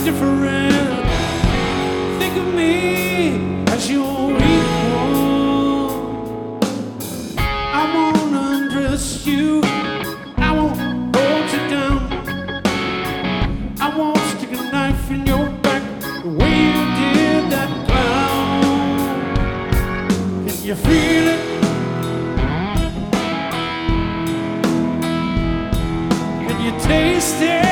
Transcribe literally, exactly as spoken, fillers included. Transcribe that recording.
different. Think of me as your equal. I won't undress you, I won't hold you down, I won't stick a knife in your back the way you did that clown. Can you feel it? Can you taste it?